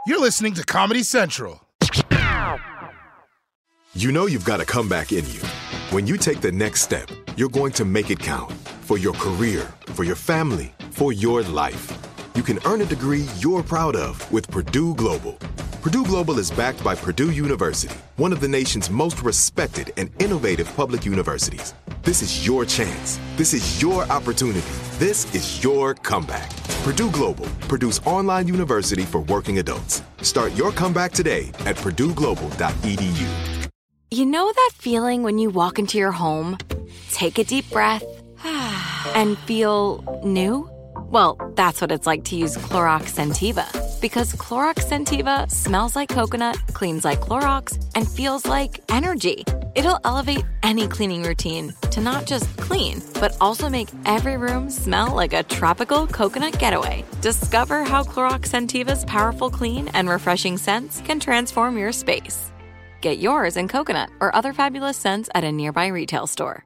You're listening to Comedy Central. You know you've got a comeback in you. When you take the next step, you're going to make it count. For your career, for your family, for your life. You can earn a degree you're proud of with Purdue Global. Purdue Global is backed by Purdue University, one of the nation's most respected and innovative public universities. This is your chance. This is your opportunity. This is your comeback. Purdue Global, Purdue's online university for working adults. Start your comeback today at purdueglobal.edu. You know that feeling when you walk into your home, take a deep breath, and feel new? Well, that's what it's like to use Clorox Scentiva. Because Clorox Scentiva smells like coconut, cleans like Clorox, and feels like energy. It'll elevate any cleaning routine to not just clean, but also make every room smell like a tropical coconut getaway. Discover how Clorox Scentiva's powerful clean and refreshing scents can transform your space. Get yours in coconut or other fabulous scents at a nearby retail store.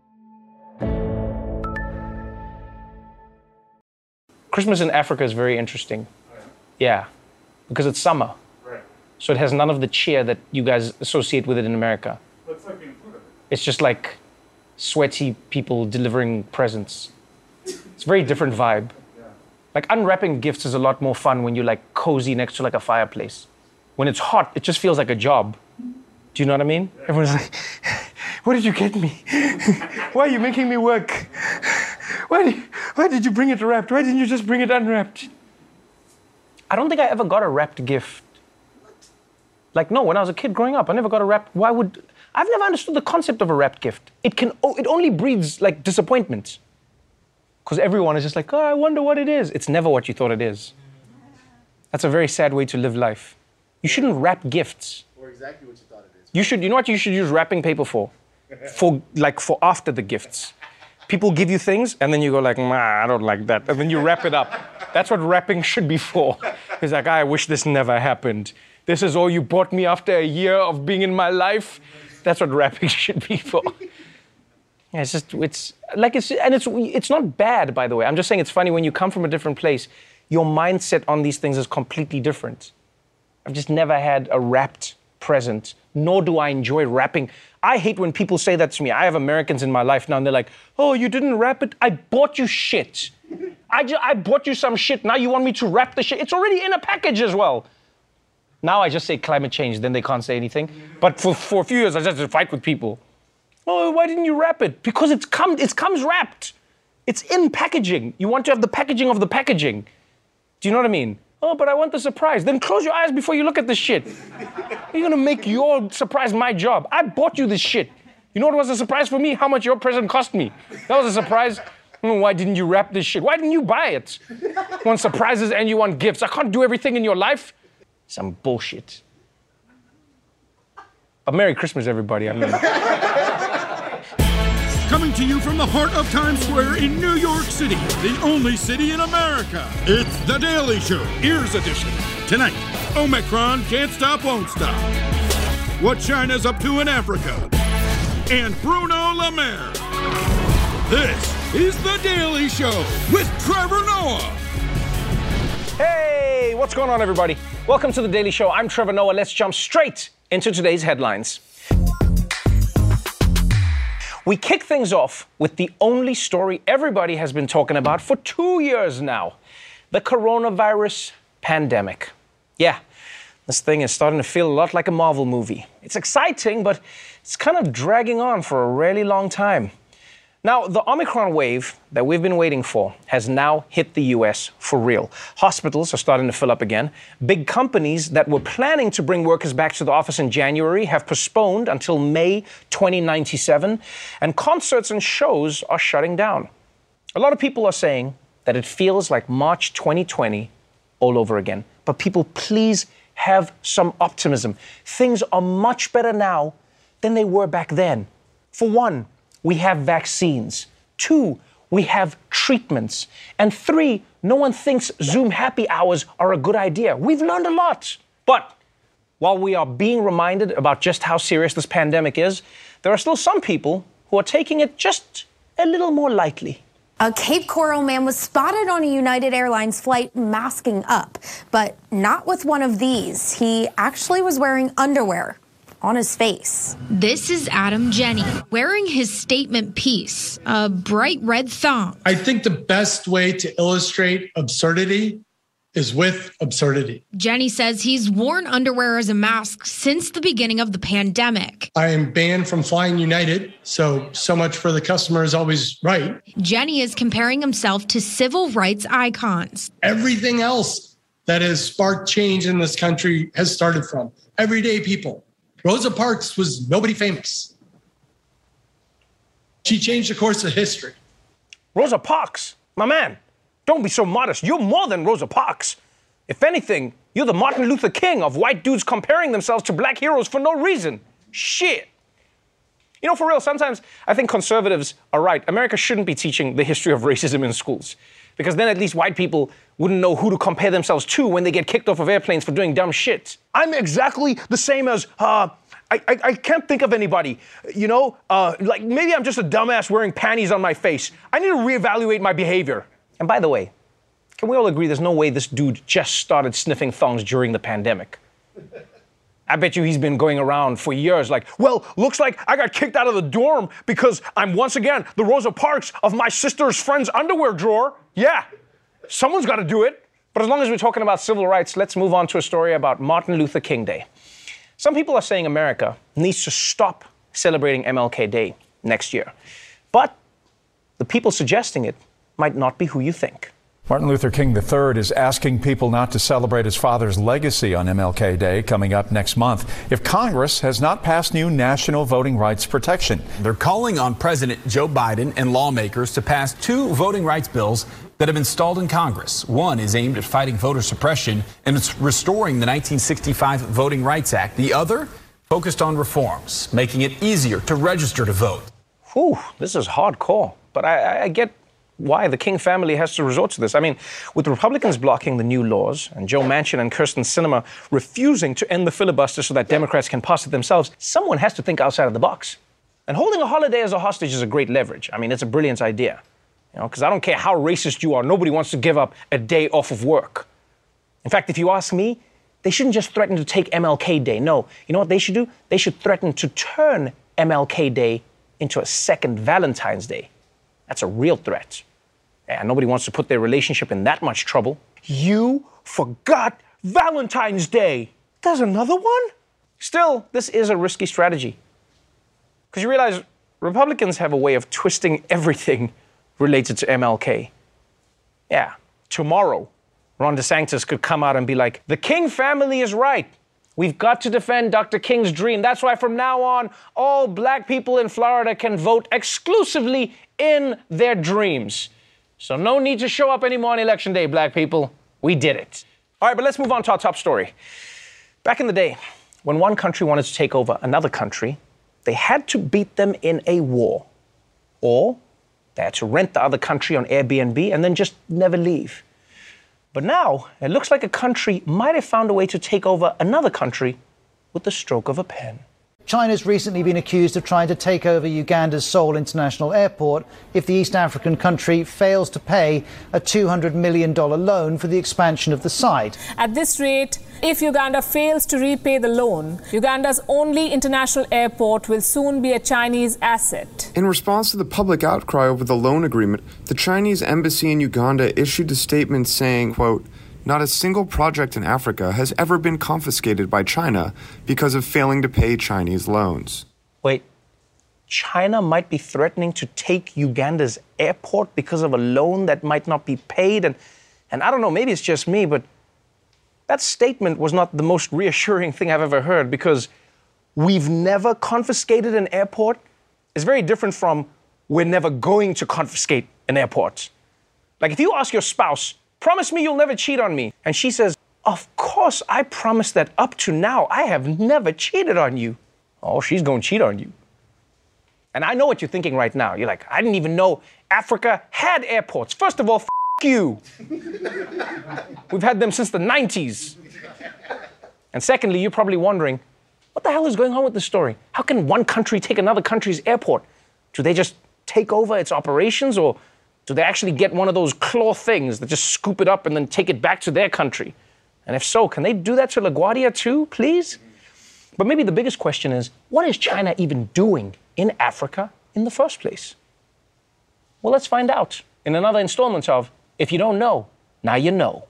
Christmas in Africa is very interesting. Yeah, because it's summer. Right. So it has none of the cheer that you guys associate with it in America. What's like being food of it? It's just like sweaty people delivering presents. It's a very different vibe. Yeah. Like unwrapping gifts is a lot more fun when you're like cozy next to like a fireplace. When it's hot, it just feels like a job. Do you know what I mean? Yeah. Everyone's like, what did you get me? Why are you making me work? Why did you bring it wrapped? Why didn't you just bring it unwrapped? I don't think I ever got a wrapped gift. Like, no, when I was a kid growing up, I never got a wrapped. I've never understood the concept of a wrapped gift. It only breeds like disappointment. Because everyone is just like, oh, I wonder what it is. It's never what you thought it is. That's a very sad way to live life. You shouldn't wrap gifts. Or exactly what you thought it is. You know what you should use wrapping paper for? For after the gifts. People give you things, and then you go like, I don't like that. And then you wrap it up. That's what wrapping should be for. It's like, I wish this never happened. This is all you bought me after a year of being in my life. That's what wrapping should be for. Yeah, it's not bad, by the way. I'm just saying it's funny when you come from a different place, your mindset on these things is completely different. I've just never had a wrapped present, nor do I enjoy wrapping. I hate when people say that to me. I have Americans in my life now, and they're like, oh, you didn't wrap it? I bought you shit. I bought you some shit. Now you want me to wrap the shit? It's already in a package as well. Now I just say climate change, then they can't say anything. But for a few years, I just had to fight with people. Oh, why didn't you wrap it? Because it comes wrapped. It's in packaging. You want to have the packaging of the packaging. Do you know what I mean? Oh, but I want the surprise. Then close your eyes before you look at the shit. You're gonna make your surprise my job. I bought you this shit. You know what was a surprise for me? How much your present cost me. That was a surprise. Why didn't you wrap this shit? Why didn't you buy it? You want surprises and you want gifts. I can't do everything in your life. Some bullshit. But Merry Christmas, everybody. I mean. Coming to you from the heart of Times Square in New York City, the only city in America. It's The Daily Show, Ears Edition. Tonight, Omicron can't stop, won't stop. What China's up to in Africa. And Bruno Le Maire. This is The Daily Show with Trevor Noah. Hey, what's going on, everybody? Welcome to The Daily Show. I'm Trevor Noah. Let's jump straight into today's headlines. We kick things off with the only story everybody has been talking about for 2 years now, the coronavirus pandemic. Yeah, this thing is starting to feel a lot like a Marvel movie. It's exciting, but it's kind of dragging on for a really long time. Now, the Omicron wave that we've been waiting for has now hit the US for real. Hospitals are starting to fill up again. Big companies that were planning to bring workers back to the office in January have postponed until May 2097, and concerts and shows are shutting down. A lot of people are saying that it feels like March 2020 all over again. But people, please have some optimism. Things are much better now than they were back then. For one, we have vaccines. 2, we have treatments. And 3, no one thinks Zoom happy hours are a good idea. We've learned a lot. But while we are being reminded about just how serious this pandemic is, there are still some people who are taking it just a little more lightly. A Cape Coral man was spotted on a United Airlines flight masking up, but not with one of these. He actually was wearing underwear on his face. This is Adam Jenny wearing his statement piece, a bright red thong. I think the best way to illustrate absurdity is with absurdity. Jenny says he's worn underwear as a mask since the beginning of the pandemic. I am banned from flying United, so much for the customer is always right. Jenny is comparing himself to civil rights icons. Everything else that has sparked change in this country has started from everyday people. Rosa Parks was nobody famous. She changed the course of history. Rosa Parks, my man, don't be so modest. You're more than Rosa Parks. If anything, you're the Martin Luther King of white dudes comparing themselves to black heroes for no reason. Shit. You know, for real, sometimes I think conservatives are right. America shouldn't be teaching the history of racism in schools, because then at least white people wouldn't know who to compare themselves to when they get kicked off of airplanes for doing dumb shit. I'm exactly the same as, I can't think of anybody, like maybe I'm just a dumbass wearing panties on my face. I need to reevaluate my behavior. And by the way, can we all agree there's no way this dude just started sniffing thongs during the pandemic? I bet you he's been going around for years like, well, looks like I got kicked out of the dorm because I'm once again the Rosa Parks of my sister's friend's underwear drawer. Yeah, someone's got to do it. But as long as we're talking about civil rights, let's move on to a story about Martin Luther King Day. Some people are saying America needs to stop celebrating MLK Day next year. But the people suggesting it might not be who you think. Martin Luther King III is asking people not to celebrate his father's legacy on MLK Day coming up next month if Congress has not passed new national voting rights protection. They're calling on President Joe Biden and lawmakers to pass two voting rights bills that have been stalled in Congress. One is aimed at fighting voter suppression and it's restoring the 1965 Voting Rights Act. The other focused on reforms, making it easier to register to vote. Whew, this is hardcore, but I get why the King family has to resort to this. I mean, with Republicans blocking the new laws and Joe Manchin and Kyrsten Sinema refusing to end the filibuster so that Democrats can pass it themselves, someone has to think outside of the box. And holding a holiday as a hostage is a great leverage. I mean, it's a brilliant idea. Because I don't care how racist you are, nobody wants to give up a day off of work. In fact, if you ask me, they shouldn't just threaten to take MLK Day. No, you know what they should do? They should threaten to turn MLK Day into a second Valentine's Day. That's a real threat. And nobody wants to put their relationship in that much trouble. You forgot Valentine's Day. There's another one? Still, this is a risky strategy. Because you realize Republicans have a way of twisting everything related to MLK. Yeah, tomorrow, Ron DeSantis could come out and be like, the King family is right. We've got to defend Dr. King's dream. That's why from now on, all black people in Florida can vote exclusively in their dreams. So no need to show up anymore on Election Day, black people. We did it. All right, but let's move on to our top story. Back in the day, when one country wanted to take over another country, they had to beat them in a war. Or they had to rent the other country on Airbnb and then just never leave. But now, it looks like a country might have found a way to take over another country with the stroke of a pen. China's recently been accused of trying to take over Uganda's Seoul International Airport if the East African country fails to pay a $200 million loan for the expansion of the site. At this rate, if Uganda fails to repay the loan, Uganda's only international airport will soon be a Chinese asset. In response to the public outcry over the loan agreement, the Chinese embassy in Uganda issued a statement saying, quote, "Not a single project in Africa has ever been confiscated by China because of failing to pay Chinese loans." Wait, China might be threatening to take Uganda's airport because of a loan that might not be paid? And I don't know, maybe it's just me, but that statement was not the most reassuring thing I've ever heard, because we've never confiscated an airport is very different from we're never going to confiscate an airport. Like if you ask your spouse, promise me you'll never cheat on me. And she says, of course, I promise that up to now, I have never cheated on you. Oh, she's going to cheat on you. And I know what you're thinking right now. You're like, I didn't even know Africa had airports. First of all, you. We've had them since the 90s. And secondly, you're probably wondering, what the hell is going on with this story? How can one country take another country's airport? Do they just take over its operations, or Do they actually get one of those claw things that just scoop it up and then take it back to their country? And if so, can they do that to LaGuardia too, please? But maybe the biggest question is, what is China even doing in Africa in the first place? Well, let's find out in another installment of If You Don't Know, Now You Know.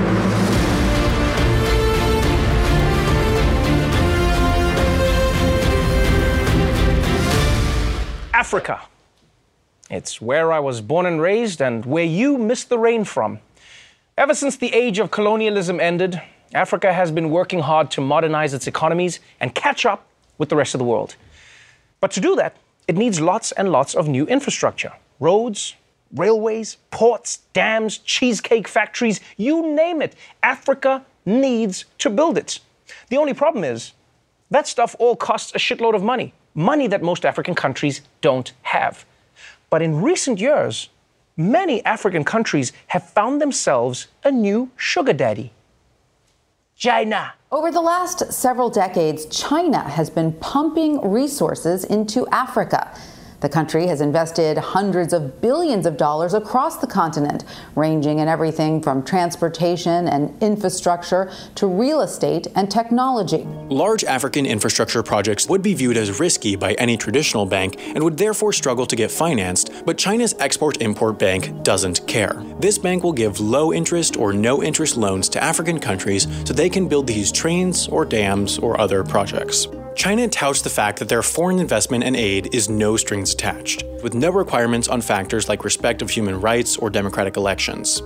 Africa. It's where I was born and raised and where you missed the rain from. Ever since the age of colonialism ended, Africa has been working hard to modernize its economies and catch up with the rest of the world. But to do that, it needs lots and lots of new infrastructure. Roads, railways, ports, dams, cheesecake factories, you name it. Africa needs to build it. The only problem is, that stuff all costs a shitload of money. Money that most African countries don't have. But in recent years, many African countries have found themselves a new sugar daddy. China. Over the last several decades, China has been pumping resources into Africa. The country has invested hundreds of billions of dollars across the continent, ranging in everything from transportation and infrastructure to real estate and technology. Large African infrastructure projects would be viewed as risky by any traditional bank and would therefore struggle to get financed, but China's Export-Import Bank doesn't care. This bank will give low-interest or no-interest loans to African countries so they can build these trains or dams or other projects. China touts the fact that their foreign investment and aid is no strings attached, with no requirements on factors like respect of human rights or democratic elections.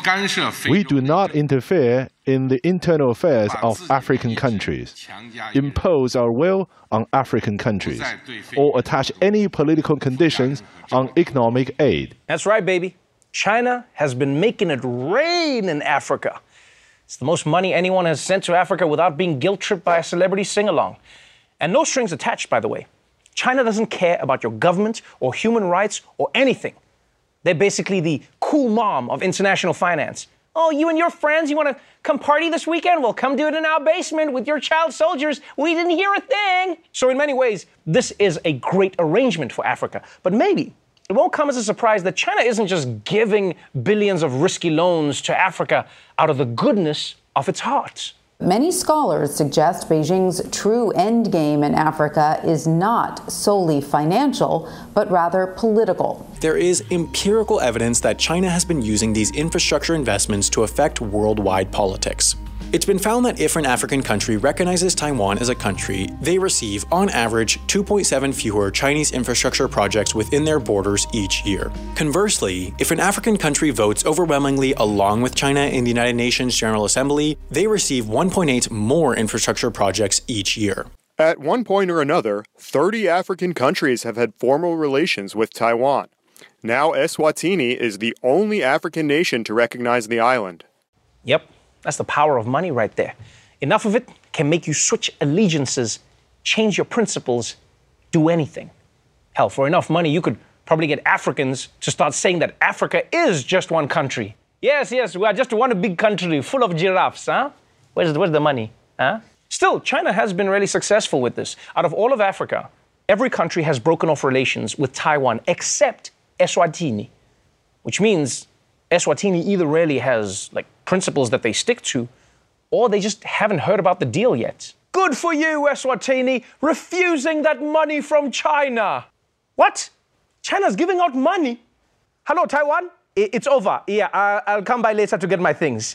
We do not interfere in the internal affairs of African countries, impose our will on African countries, or attach any political conditions on economic aid. That's right, baby. China has been making it rain in Africa. It's the most money anyone has sent to Africa without being guilt-tripped by a celebrity sing-along. And no strings attached, by the way. China doesn't care about your government or human rights or anything. They're basically the cool mom of international finance. Oh, you and your friends, you want to come party this weekend? Well, come do it in our basement with your child soldiers. We didn't hear a thing. So in many ways, this is a great arrangement for Africa. But maybe it won't come as a surprise that China isn't just giving billions of risky loans to Africa out of the goodness of its heart. Many scholars suggest Beijing's true endgame in Africa is not solely financial, but rather political. There is empirical evidence that China has been using these infrastructure investments to affect worldwide politics. It's been found that if an African country recognizes Taiwan as a country, they receive, on average, 2.7 fewer Chinese infrastructure projects within their borders each year. Conversely, if an African country votes overwhelmingly along with China in the United Nations General Assembly, they receive 1.8 more infrastructure projects each year. At one point or another, 30 African countries have had formal relations with Taiwan. Now Eswatini is the only African nation to recognize the island. Yep. That's the power of money right there. Enough of it can make you switch allegiances, change your principles, do anything. Hell, for enough money, you could probably get Africans to start saying that Africa is just one country. Yes, we are just one big country full of giraffes, huh? Where's the money, huh? Still, China has been really successful with this. Out of all of Africa, every country has broken off relations with Taiwan except Eswatini, which means Eswatini either really has, principles that they stick to, or they just haven't heard about the deal yet. Good for you, Eswatini, refusing that money from China. What? China's giving out money? Hello, Taiwan? It's over. Yeah, I'll come by later to get my things.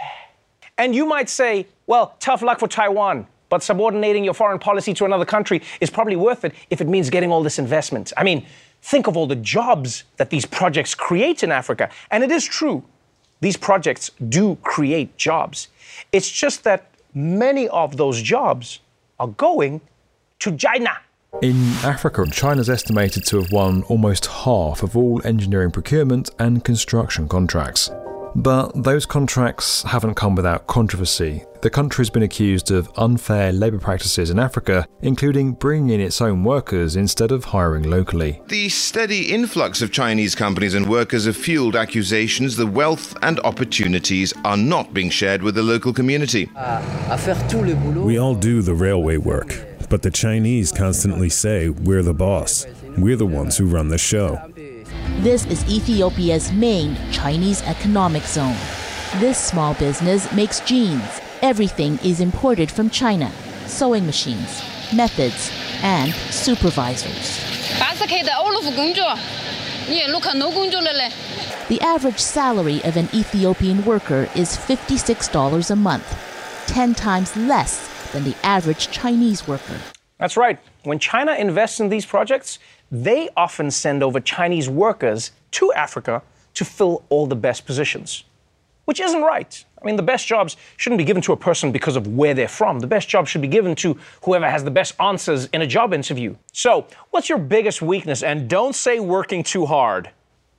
And you might say, well, tough luck for Taiwan, but subordinating your foreign policy to another country is probably worth it if it means getting all this investment. I mean, think of all the jobs that these projects create in Africa. And it is true. These projects do create jobs. It's just that many of those jobs are going to China. In Africa, China's estimated to have won almost half of all engineering procurement and construction contracts. But those contracts haven't come without controversy. The country's been accused of unfair labour practices in Africa, including bringing in its own workers instead of hiring locally. The steady influx of Chinese companies and workers have fueled accusations the wealth and opportunities are not being shared with the local community. We all do the railway work, but the Chinese constantly say we're the boss. We're the ones who run the show. This is Ethiopia's main Chinese economic zone. This small business makes jeans. Everything is imported from China. Sewing machines, methods, and supervisors. The average salary of an Ethiopian worker is $56 a month, 10 times less than the average Chinese worker. That's right. When China invests in these projects, they often send over Chinese workers to Africa to fill all the best positions, which isn't right. I mean, the best jobs shouldn't be given to a person because of where they're from. The best jobs should be given to whoever has the best answers in a job interview. So, what's your biggest weakness? And don't say working too hard.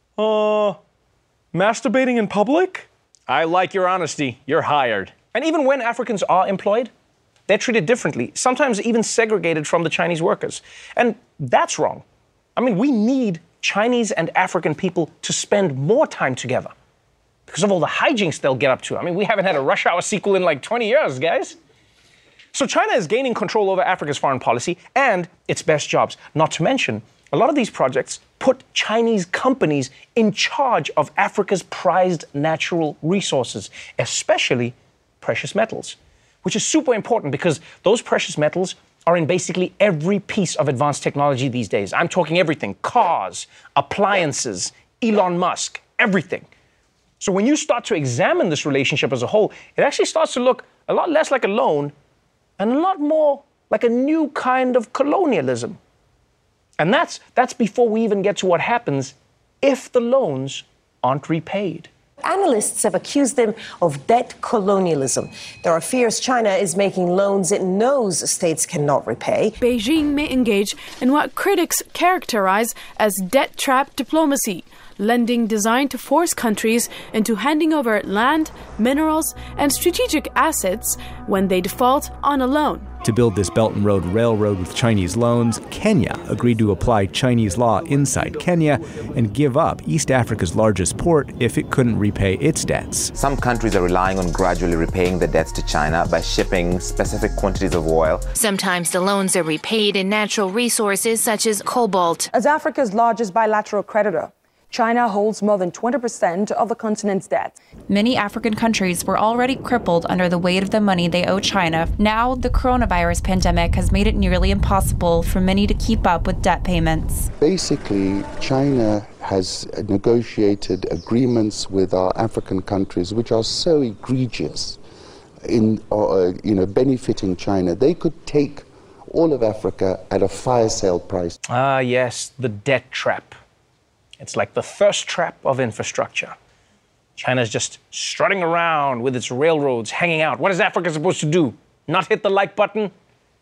Masturbating in public? I like your honesty. You're hired. And even when Africans are employed, they're treated differently, sometimes even segregated from the Chinese workers. And that's wrong. I mean, we need Chinese and African people to spend more time together because of all the hijinks they'll get up to. I mean, we haven't had a Rush Hour sequel in like 20 years, guys. So China is gaining control over Africa's foreign policy and its best jobs. Not to mention, a lot of these projects put Chinese companies in charge of Africa's prized natural resources, especially precious metals, which is super important because those precious metals are in basically every piece of advanced technology these days. I'm talking everything: cars, appliances, Elon Musk, everything. So when you start to examine this relationship as a whole, it actually starts to look a lot less like a loan and a lot more like a new kind of colonialism. And that's before we even get to what happens if the loans aren't repaid. Analysts have accused them of debt colonialism. There are fears China is making loans it knows states cannot repay. Beijing may engage in what critics characterize as debt trap diplomacy, lending designed to force countries into handing over land, minerals, and strategic assets when they default on a loan. To build this Belt and Road Railroad with Chinese loans, Kenya agreed to apply Chinese law inside Kenya and give up East Africa's largest port if it couldn't repay its debts. Some countries are relying on gradually repaying the debts to China by shipping specific quantities of oil. Sometimes the loans are repaid in natural resources such as cobalt. As Africa's largest bilateral creditor, China holds more than 20% of the continent's debt. Many African countries were already crippled under the weight of the money they owe China. Now, the coronavirus pandemic has made it nearly impossible for many to keep up with debt payments. Basically, China has negotiated agreements with our African countries which are so egregious in benefiting China. They could take all of Africa at a fire sale price. Ah, yes, the debt trap. It's like the thirst trap of infrastructure. China's just strutting around with its railroads hanging out. What is Africa supposed to do? Not hit the like button?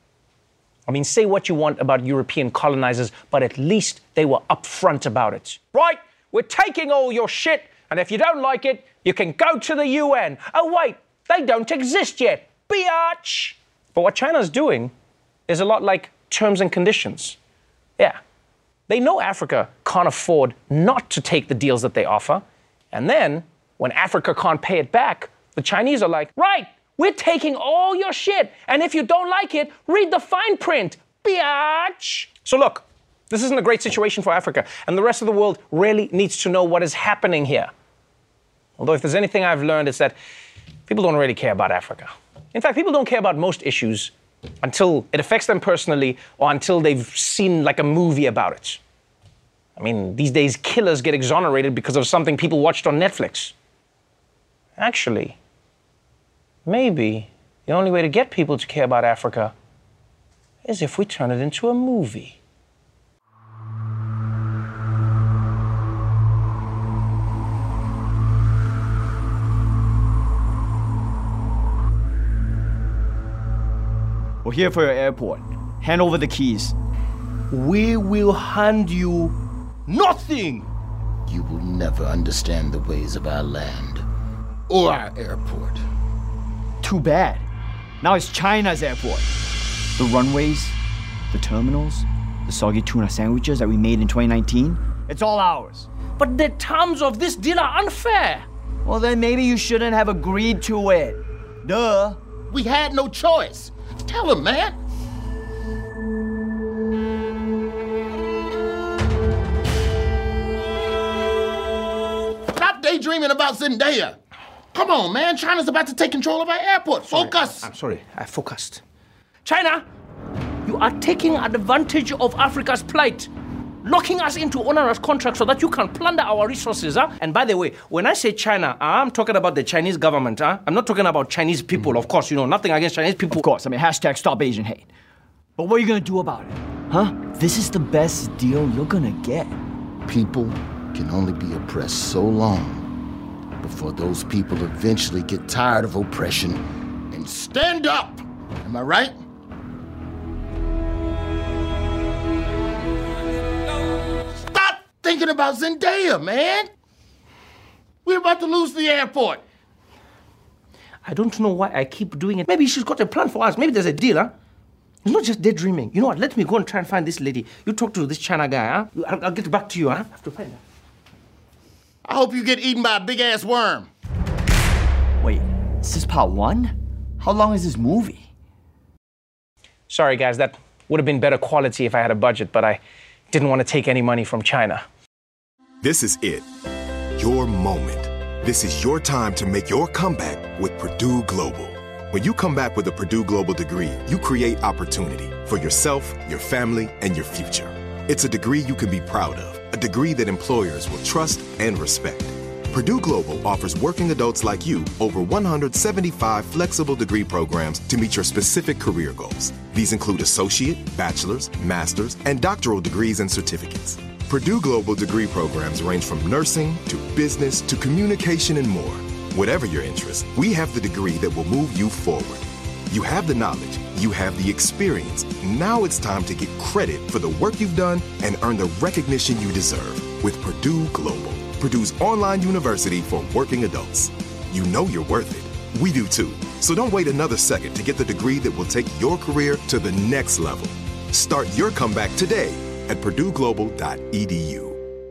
I mean, say what you want about European colonizers, but at least they were upfront about it. Right, we're taking all your shit, and if you don't like it, you can go to the UN. Oh, wait, they don't exist yet. Biatch! But what China's doing is a lot like terms and conditions. Yeah. They know Africa can't afford not to take the deals that they offer. And then, when Africa can't pay it back, the Chinese are like, right, we're taking all your shit. And if you don't like it, read the fine print, biatch. So look, this isn't a great situation for Africa. And the rest of the world really needs to know what is happening here. Although if there's anything I've learned, it's that people don't really care about Africa. In fact, people don't care about most issues until it affects them personally or until they've seen like a movie about it. I mean, these days killers get exonerated because of something people watched on Netflix. Actually, maybe the only way to get people to care about Africa is if we turn it into a movie. We're here for your airport. Hand over the keys. We will hand you nothing. You will never understand the ways of our land or our airport. Too bad. Now it's China's airport. The runways, the terminals, the soggy tuna sandwiches that we made in 2019, it's all ours. But the terms of this deal are unfair. Well, then maybe you shouldn't have agreed to it. Duh. We had no choice. Tell him, man. daydreaming about Zendaya. Come on, man. China's about to take control of our airport. Focus. I'm sorry. I focused. China, you are taking advantage of Africa's plight, locking us into onerous contracts so that you can plunder our resources. And by the way, when I say China, I'm talking about the Chinese government. I'm not talking about Chinese people, of course. Nothing against Chinese people. Of course. hashtag stop Asian hate. But what are you going to do about it? Huh? This is the best deal you're going to get. People can only be oppressed so long before those people eventually get tired of oppression and stand up. Am I right? Stop thinking about Zendaya, man. We're about to lose the airport. I don't know why I keep doing it. Maybe she's got a plan for us. Maybe there's a deal, huh? It's not just daydreaming. You know what? Let me go and try and find this lady. You talk to this China guy, huh? I'll get back to you, huh? I have to find her. I hope you get eaten by a big-ass worm. Wait, is this part 1? How long is this movie? Sorry, guys, that would have been better quality if I had a budget, but I didn't want to take any money from China. This is it. Your moment. This is your time to make your comeback with Purdue Global. When you come back with a Purdue Global degree, you create opportunity for yourself, your family, and your future. It's a degree you can be proud of, a degree that employers will trust and respect. Purdue Global offers working adults like you over 175 flexible degree programs to meet your specific career goals. These include associate, bachelor's, master's, and doctoral degrees and certificates. Purdue Global degree programs range from nursing to business to communication and more. Whatever your interest, we have the degree that will move you forward. You have the knowledge, you have the experience. Now it's time to get credit for the work you've done and earn the recognition you deserve with Purdue Global, Purdue's online university for working adults. You know you're worth it. We do too. So don't wait another second to get the degree that will take your career to the next level. Start your comeback today at purdueglobal.edu.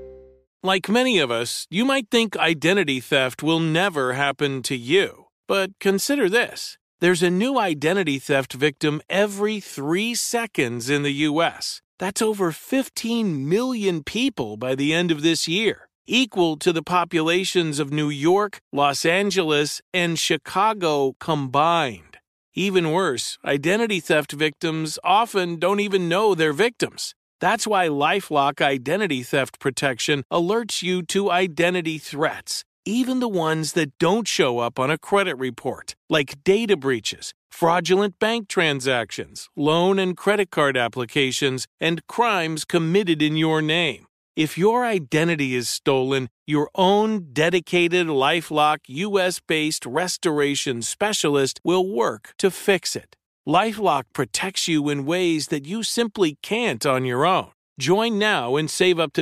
Like many of us, you might think identity theft will never happen to you. But consider this. There's a new identity theft victim every 3 seconds in the U.S. That's over 15 million people by the end of this year, equal to the populations of New York, Los Angeles, and Chicago combined. Even worse, identity theft victims often don't even know they're victims. That's why LifeLock Identity Theft Protection alerts you to identity threats, even the ones that don't show up on a credit report, like data breaches, fraudulent bank transactions, loan and credit card applications, and crimes committed in your name. If your identity is stolen, your own dedicated LifeLock U.S.-based restoration specialist will work to fix it. LifeLock protects you in ways that you simply can't on your own. Join now and save up to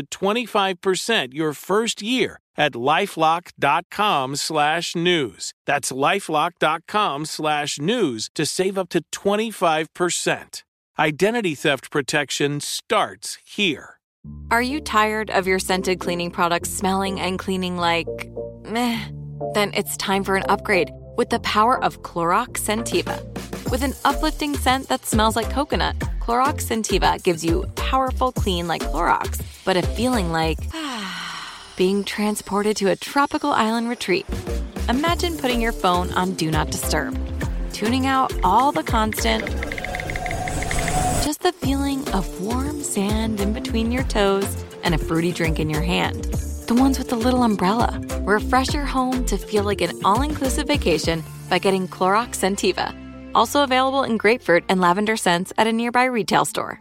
25% your first year at LifeLock.com/news. That's LifeLock.com/news to save up to 25%. Identity theft protection starts here. Are you tired of your scented cleaning products smelling and cleaning like meh? Then it's time for an upgrade with the power of Clorox Scentiva. With an uplifting scent that smells like coconut, Clorox Scentiva gives you powerful clean like Clorox, but a feeling like being transported to a tropical island retreat. Imagine putting your phone on Do Not Disturb, tuning out all the constant, just the feeling of warm sand in between your toes and a fruity drink in your hand. The ones with the little umbrella. Refresh your home to feel like an all-inclusive vacation by getting Clorox Scentiva. Also available in grapefruit and lavender scents at a nearby retail store.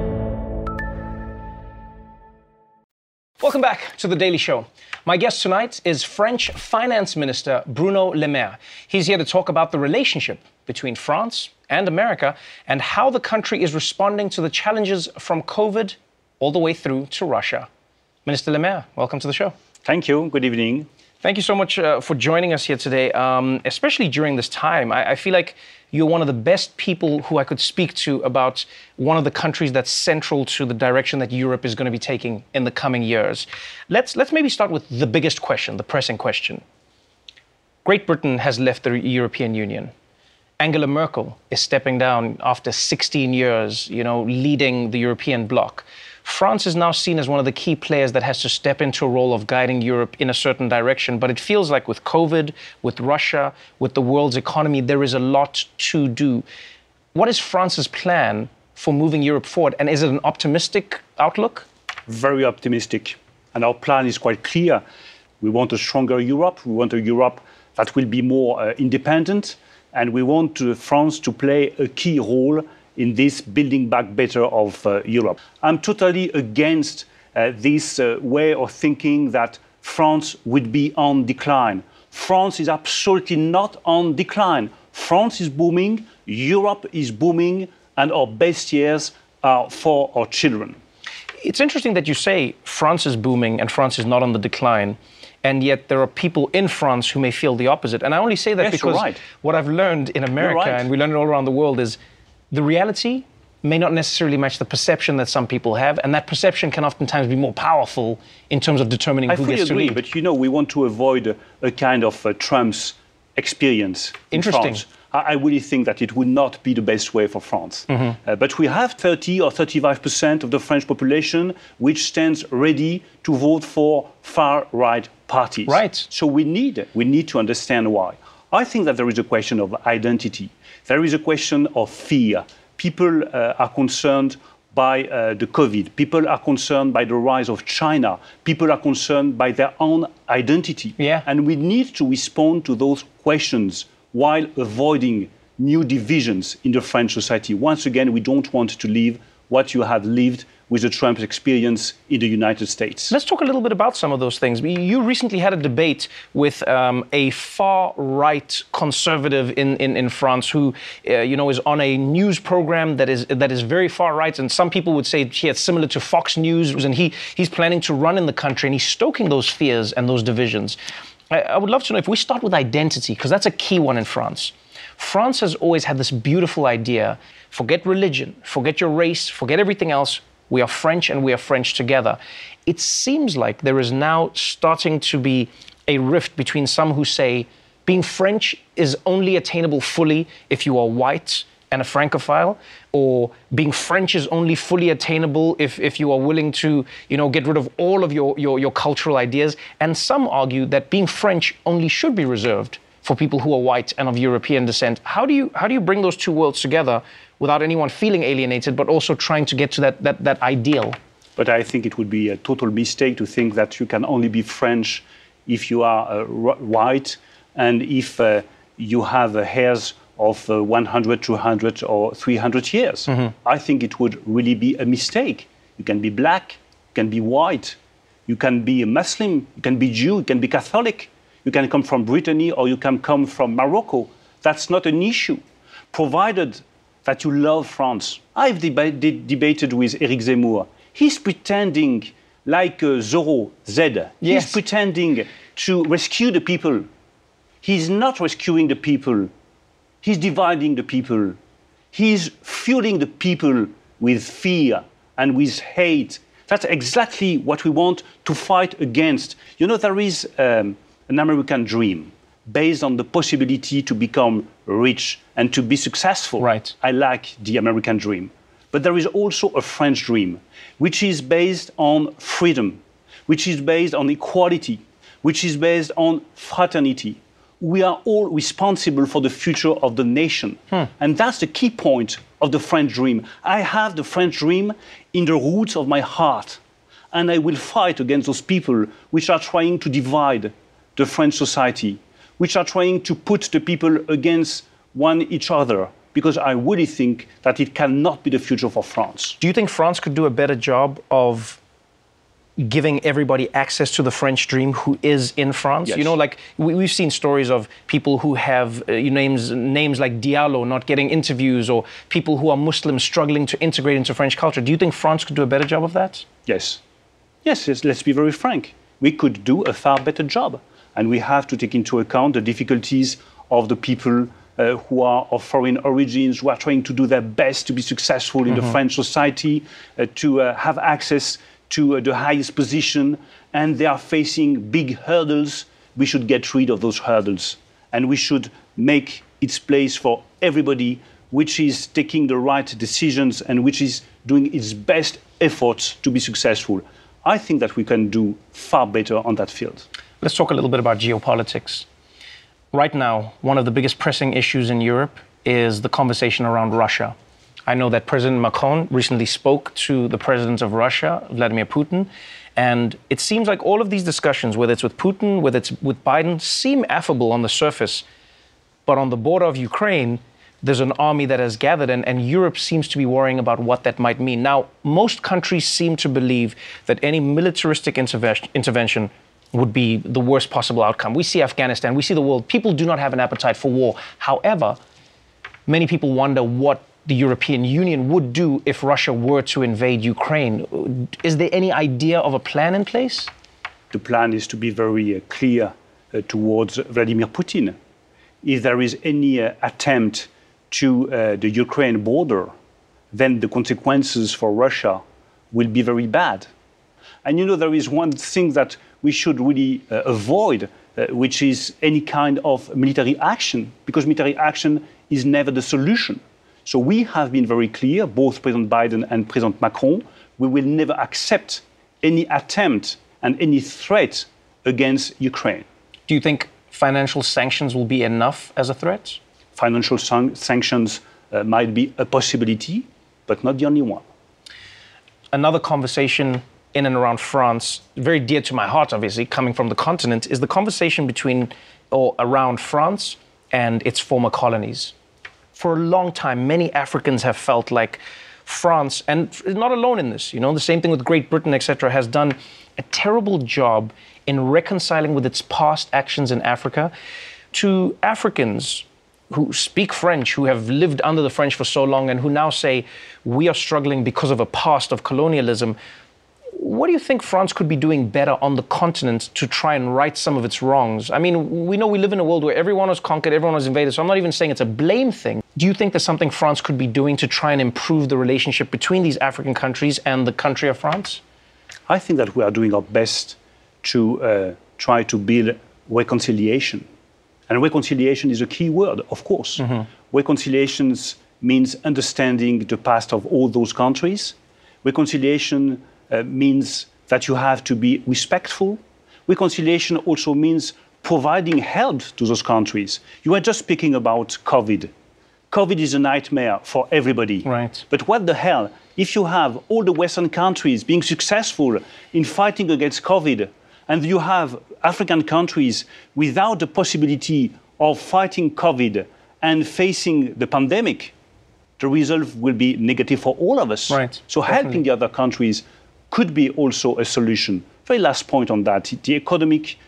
Welcome back to The Daily Show. My guest tonight is French Finance Minister Bruno Le Maire. He's here to talk about the relationship between France and America and how the country is responding to the challenges from COVID all the way through to Russia. Minister Le Maire, welcome to the show. Thank you. Good evening. Thank you so much for joining us here today, especially during this time. I feel like you're one of the best people who I could speak to about one of the countries that's central to the direction that Europe is going to be taking in the coming years. Let's maybe start with the biggest question, the pressing question. Great Britain has left the European Union. Angela Merkel is stepping down after 16 years, leading the European bloc. France is now seen as one of the key players that has to step into a role of guiding Europe in a certain direction. But it feels like with COVID, with Russia, with the world's economy, there is a lot to do. What is France's plan for moving Europe forward? And is it an optimistic outlook? Very optimistic. And our plan is quite clear. We want a stronger Europe. We want a Europe that will be more independent. And we want France to play a key role in this building back better of Europe. I'm totally against this way of thinking that France would be on decline. France is absolutely not on decline. France is booming, Europe is booming, and our best years are for our children. It's interesting that you say France is booming and France is not on the decline. And yet there are people in France who may feel the opposite. And I only say that because what I've learned in America, and we learn it all around the world, is the reality may not necessarily match the perception that some people have, and that perception can oftentimes be more powerful in terms of determining who gets to lead. I fully agree, but you know, we want to avoid a kind of Trump's experience in France. I really think that it would not be the best way for France. But we have 30 or 35% of the French population which stands ready to vote for far-right parties. So we need to understand why. I think that there is a question of identity. There is a question of fear. People are concerned by the COVID. People are concerned by the rise of China. People are concerned by their own identity. And we need to respond to those questions while avoiding new divisions in the French society. Once again, we don't want to live what you have lived with the Trump experience in the United States. Let's talk a little bit about some of those things. You recently had a debate with a far-right conservative in France who, is on a news program that is very far-right, and some people would say it's similar to Fox News, and he's planning to run in the country, and he's stoking those fears and those divisions. I would love to know if we start with identity, because that's a key one in France. France has always had this beautiful idea: forget religion, forget your race, forget everything else. We are French and we are French together. It seems like there is now starting to be a rift between some who say being French is only attainable fully if you are white and a Francophile, or being French is only fully attainable if you are willing to, get rid of all of your cultural ideas. And some argue that being French only should be reserved for people who are white and of European descent. How do you bring those two worlds together without anyone feeling alienated, but also trying to get to that ideal? But I think it would be a total mistake to think that you can only be French if you are white and if you have hairs of 100, 200 or 300 years. I think it would really be a mistake. You can be black, you can be white, you can be a Muslim, you can be Jew, you can be Catholic, you can come from Brittany or you can come from Morocco. That's not an issue, provided that you love France. I've debated with Eric Zemmour. He's pretending like Zorro, Zed. He's pretending to rescue the people. He's not rescuing the people. He's dividing the people. He's fueling the people with fear and with hate. That's exactly what we want to fight against. There is an American dream based on the possibility to become rich and to be successful. I like the American dream. But there is also a French dream, which is based on freedom, which is based on equality, which is based on fraternity. We are all responsible for the future of the nation. And that's the key point of the French dream. I have the French dream in the roots of my heart. And I will fight against those people which are trying to divide the French society, which are trying to put the people against each other, because I really think that it cannot be the future for France. Do you think France could do a better job of giving everybody access to the French dream who is in France? Yes. We've seen stories of people who have names like Diallo not getting interviews, or people who are Muslims struggling to integrate into French culture. Do you think France could do a better job of that? Yes, let's be very frank. We could do a far better job. And we have to take into account the difficulties of the people who are of foreign origins, who are trying to do their best to be successful in the French society, to have access to the highest position, and they are facing big hurdles. We should get rid of those hurdles, and we should make its place for everybody, which is taking the right decisions and which is doing its best efforts to be successful. I think that we can do far better on that field. Let's talk a little bit about geopolitics. Right now, one of the biggest pressing issues in Europe is the conversation around Russia. I know that President Macron recently spoke to the president of Russia, Vladimir Putin, and it seems like all of these discussions, whether it's with Putin, whether it's with Biden, seem affable on the surface. But on the border of Ukraine, there's an army that has gathered, and Europe seems to be worrying about what that might mean. Now, most countries seem to believe that any militaristic intervention would be the worst possible outcome. We see Afghanistan, we see the world. People do not have an appetite for war. However, many people wonder what the European Union would do if Russia were to invade Ukraine. Is there any idea of a plan in place? The plan is to be very clear towards Vladimir Putin. If there is any attempt to the Ukraine border, then the consequences for Russia will be very bad. And there is one thing that we should really avoid, which is any kind of military action, because military action is never the solution. So we have been very clear, both President Biden and President Macron, we will never accept any attempt and any threat against Ukraine. Do you think financial sanctions will be enough as a threat? Financial sanctions might be a possibility, but not the only one. Another conversation in and around France, very dear to my heart, obviously, coming from the continent, is the conversation between or around France and its former colonies. For a long time, many Africans have felt like France, and not alone in this, the same thing with Great Britain, etc., has done a terrible job in reconciling with its past actions in Africa. To Africans who speak French, who have lived under the French for so long, and who now say, we are struggling because of a past of colonialism, what do you think France could be doing better on the continent to try and right some of its wrongs? I mean, we know we live in a world where everyone was conquered, everyone was invaded, so I'm not even saying it's a blame thing. Do you think there's something France could be doing to try and improve the relationship between these African countries and the country of France? I think that we are doing our best to try to build reconciliation. And reconciliation is a key word, of course. Mm-hmm. Reconciliation means understanding the past of all those countries. Reconciliation means that you have to be respectful. Reconciliation also means providing help to those countries. You were just speaking about COVID. COVID is a nightmare for everybody. Right. But what the hell, if you have all the Western countries being successful in fighting against COVID, and you have African countries without the possibility of fighting COVID and facing the pandemic, the result will be negative for all of us. Right. So Definitely. Helping the other countries could be also a solution. Very last point on that, the economic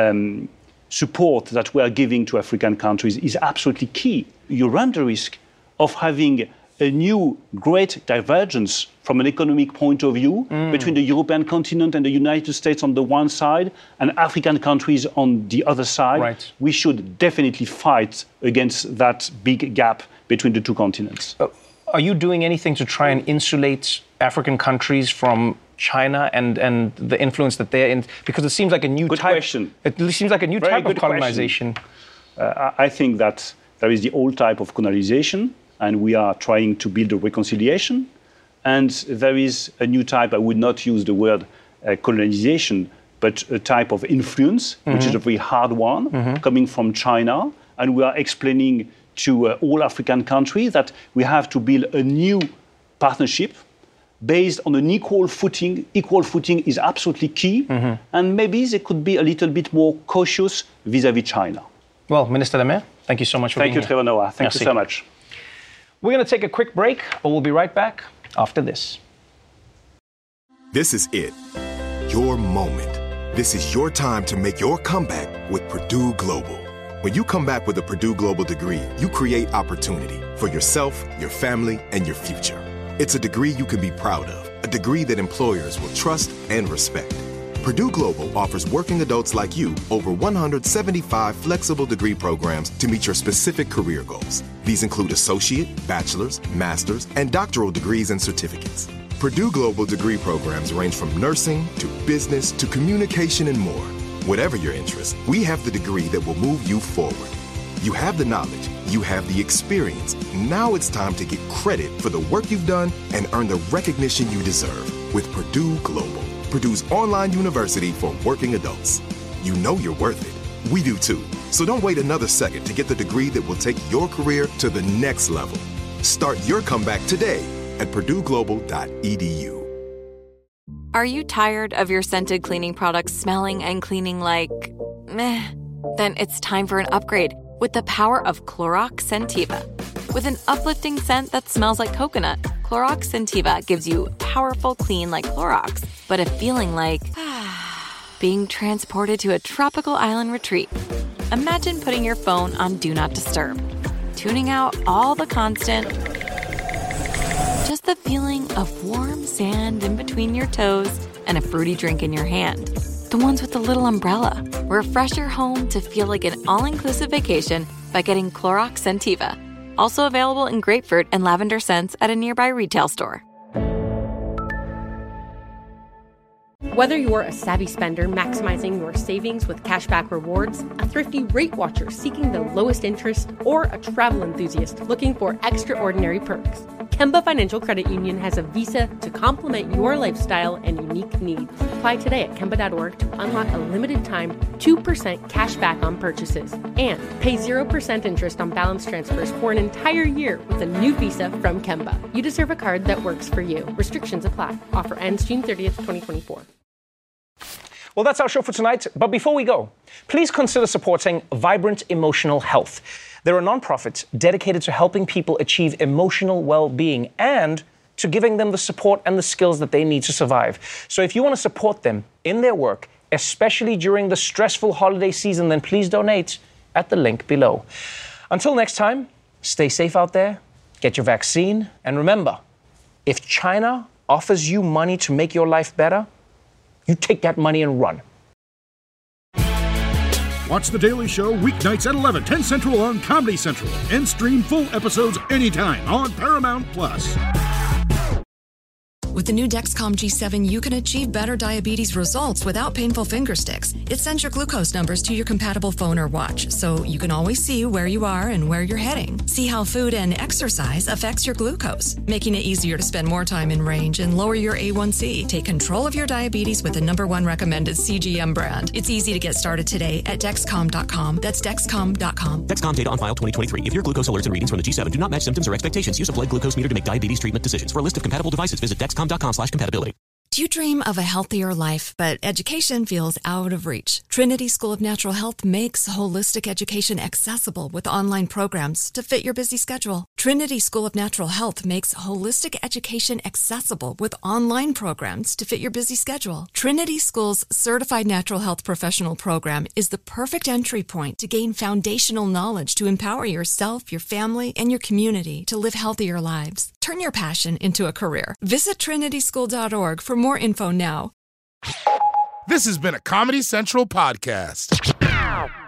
support that we are giving to African countries is absolutely key. You run the risk of having a new great divergence from an economic point of view between the European continent and the United States on the one side and African countries on the other side. Right. We should definitely fight against that big gap between the two continents. Are you doing anything to try and insulate African countries from China and the influence that they're in? Because it seems like a new type. Question. It seems like a new type of colonization. I think that there is the old type of colonization, and we are trying to build a reconciliation. And there is a new type, I would not use the word colonization, but a type of influence, which is a very hard one, coming from China. And we are explaining to all African countries that we have to build a new partnership based on an equal footing. Equal footing is absolutely key. And maybe they could be a little bit more cautious vis-à-vis China. Well, Minister Lemaire, thank you so much for being here. Thank you, Trevor Noah. Thank you so much. We're going to take a quick break, but we'll be right back after this. This is it. Your moment. This is your time to make your comeback with Purdue Global. When you come back with a Purdue Global degree, you create opportunity for yourself, your family, and your future. It's a degree you can be proud of, a degree that employers will trust and respect. Purdue Global offers working adults like you over 175 flexible degree programs to meet your specific career goals. These include associate, bachelor's, master's, and doctoral degrees and certificates. Purdue Global degree programs range from nursing to business to communication and more. Whatever your interest, we have the degree that will move you forward. You have the knowledge, You have the experience. Now it's time to get credit for the work you've done and earn the recognition you deserve with Purdue Global, Purdue's online university for working adults. You know you're worth it. We do too. So don't wait another second to get the degree that will take your career to the next level. Start your comeback today at purdueglobal.edu. Are you tired of your scented cleaning products smelling and cleaning like meh? Then it's time for an upgrade with the power of Clorox Scentiva. With an uplifting scent that smells like coconut, Clorox Scentiva gives you powerful clean like Clorox, but a feeling like being transported to a tropical island retreat. Imagine putting your phone on Do Not Disturb, tuning out all the constant, just the feeling of warm sand in between your toes and a fruity drink in your hand. The ones with the little umbrella. Refresh your home to feel like an all-inclusive vacation by getting Clorox Scentiva. Also available in grapefruit and lavender scents at a nearby retail store. Whether you're a savvy spender maximizing your savings with cashback rewards, a thrifty rate watcher seeking the lowest interest, or a travel enthusiast looking for extraordinary perks, Kemba Financial Credit Union has a visa to complement your lifestyle and unique needs. Apply today at Kemba.org to unlock a limited-time 2% cash back on purchases and pay 0% interest on balance transfers for an entire year with a new visa from Kemba. You deserve a card that works for you. Restrictions apply. Offer ends June 30th, 2024. Well, that's our show for tonight. But before we go, please consider supporting Vibrant Emotional Health. They're a nonprofit dedicated to helping people achieve emotional well-being and to giving them the support and the skills that they need to survive. So if you want to support them in their work, especially during the stressful holiday season, then please donate at the link below. Until next time, stay safe out there, get your vaccine, and remember, if China offers you money to make your life better, you take that money and run. Watch The Daily Show weeknights at 11, 10 Central on Comedy Central. And stream full episodes anytime on Paramount+. With the new Dexcom G7, you can achieve better diabetes results without painful finger sticks. It sends your glucose numbers to your compatible phone or watch, so you can always see where you are and where you're heading. See how food and exercise affects your glucose, making it easier to spend more time in range and lower your A1C. Take control of your diabetes with the #1 recommended CGM brand. It's easy to get started today at Dexcom.com. That's Dexcom.com. Dexcom data on file 2023. If your glucose alerts and readings from the G7 do not match symptoms or expectations, use a blood glucose meter to make diabetes treatment decisions. For a list of compatible devices, visit Dexcom.com/compatibility. Do you dream of a healthier life, but education feels out of reach? Trinity School of Natural Health makes holistic education accessible with online programs to fit your busy schedule. Trinity School of Natural Health makes holistic education accessible with online programs to fit your busy schedule. Trinity School's Certified Natural Health Professional Program is the perfect entry point to gain foundational knowledge to empower yourself, your family, and your community to live healthier lives. Turn your passion into a career. Visit trinityschool.org for more info now. This has been a Comedy Central podcast.